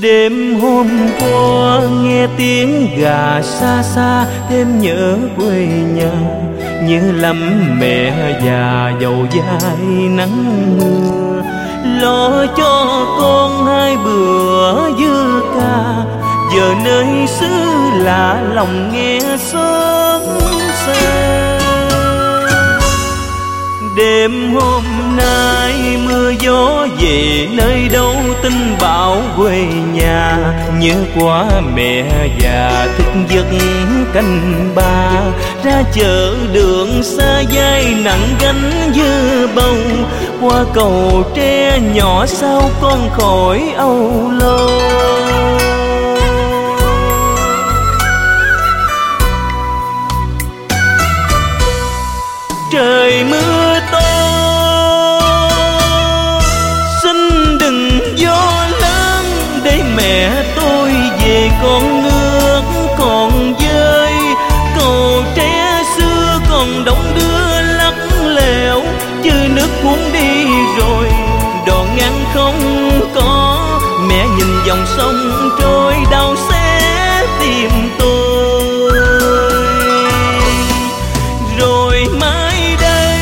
Đêm hôm qua nghe tiếng gà xa xa, thêm nhớ quê nhà, nhớ lắm mẹ già dầu dai nắng mưa. Lo cho con hai bữa dư ca, giờ nơi xứ lạ lòng nghe xót xa. Đêm hôm nay mưa gió về nơi đâu, tin bão quê nhà, nhớ quá mẹ già thức giấc canh ba. Ra chợ đường xa dai nặng gánh dưa bầu, qua cầu tre nhỏ sao con khỏi âu lo. Trời mưa to xin đừng gió lớn, để mẹ tôi về con nước còn dơi. Cầu tre xưa còn đống đưa lắc lẻo, chứ nước cuốn đi rồi đò ngang không có. Mẹ nhìn dòng sông trôi đau xé tim tôi. Rồi mai đây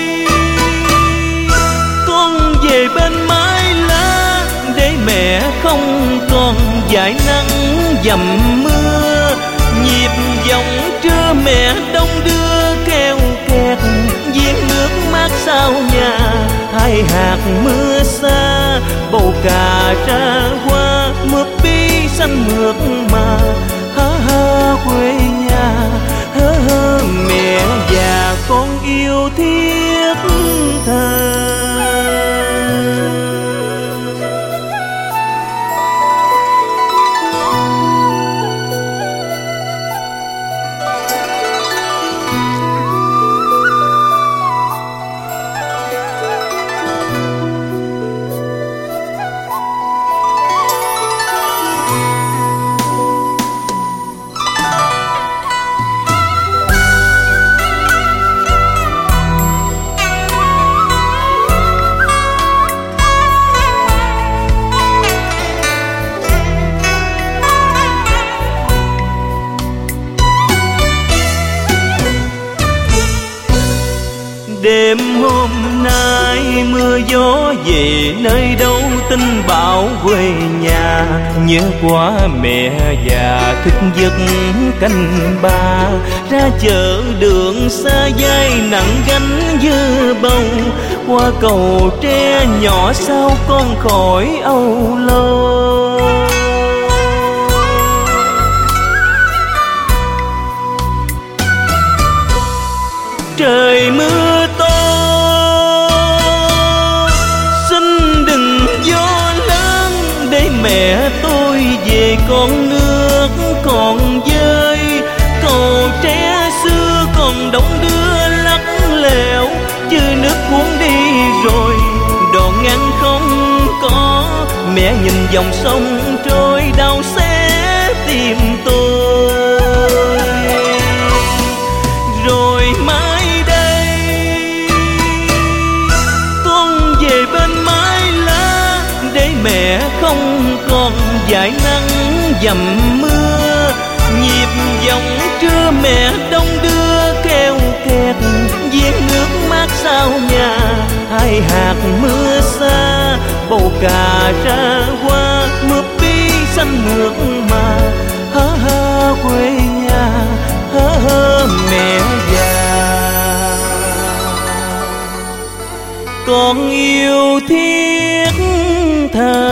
con về bên mái lá, để mẹ không còn dải nắng dầm mưa. Nhịp dòng trưa mẹ đông đưa keo kẹt, giếng nước mát sao nhà thay hạt mưa xa. Bầu cà ra hoa mướp bí xanh mượt mà, há há quê nhà, hớ hớ mẹ già con yêu thiết tha. Đêm hôm nay mưa gió về nơi đâu, tin bão quê nhà, nhớ quá mẹ già thức giấc canh ba. Ra chợ đường xa dai nặng gánh dưa bầu, qua cầu tre nhỏ sao con khỏi âu lo. Trời mưa to xin đừng gió lớn, để mẹ tôi về con nước còn dơi. Cầu tre xưa còn đống đưa lắc lẻo, chứ nước cuốn đi rồi đò ngang không có. Mẹ nhìn dòng sông trôi đau xé tim tôi. Rồi mai đây con về bên mái lá, để mẹ không còn dải nắng dầm mưa. Nhịp dòng trưa mẹ đông đưa keo kẹt, giếng nước mát sao nhà hai hạt mưa xa. Bầu cà ra hoa mướp bí xanh mượt mà, hớ hớ quê nhà, hớ hớ mẹ già con yêu thiết tha.